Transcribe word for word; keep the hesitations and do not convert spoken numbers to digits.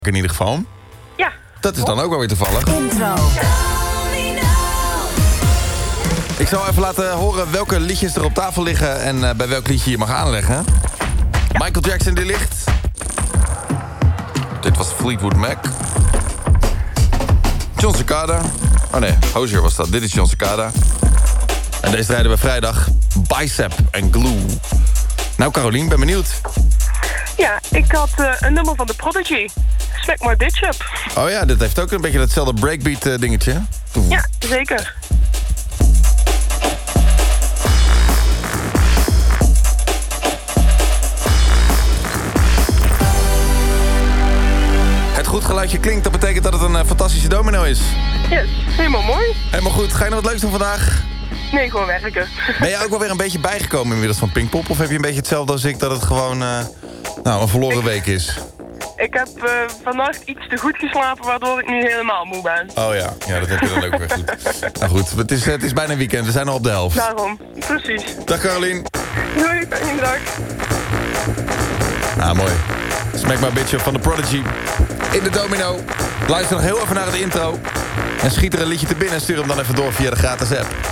in ieder geval. Ja. Dat is dan ook wel weer toevallig. Intro. Ik zal even laten horen welke liedjes er op tafel liggen en uh, bij welk liedje je mag aanleggen. Ja. Michael Jackson die ligt. Dit was Fleetwood Mac. John Cicada. Oh nee, Hozier was dat. Dit is John Cicada. En deze rijden we vrijdag. Bicep en Glue. Nou Carolien, ben benieuwd. Ja, ik had uh, een nummer van The Prodigy. Smack My Bitch Up. Oh ja, dit heeft ook een beetje hetzelfde breakbeat uh, dingetje. Ja, zeker. Het goed geluidje klinkt, dat betekent dat het een uh, fantastische domino is. Yes, helemaal mooi. Helemaal goed. Ga je nog wat leuks doen vandaag? Nee, gewoon werken. Ben jij ook wel weer een beetje bijgekomen inmiddels van Pinkpop? Of heb je een beetje hetzelfde als ik, dat het gewoon uh, nou, een verloren ik, week is? Ik heb uh, vannacht iets te goed geslapen, waardoor ik nu helemaal moe ben. Oh ja, ja dat heb je dan ook weer goed. Nou goed, het is, het is bijna weekend, we zijn al op de helft. Daarom, precies. Dag Carolien. Doei, fijne dag. Nou, mooi. Smack My Bitch Up van The Prodigy. In de domino. Luister nog heel even naar het intro. En schiet er een liedje te binnen en stuur hem dan even door via de gratis app.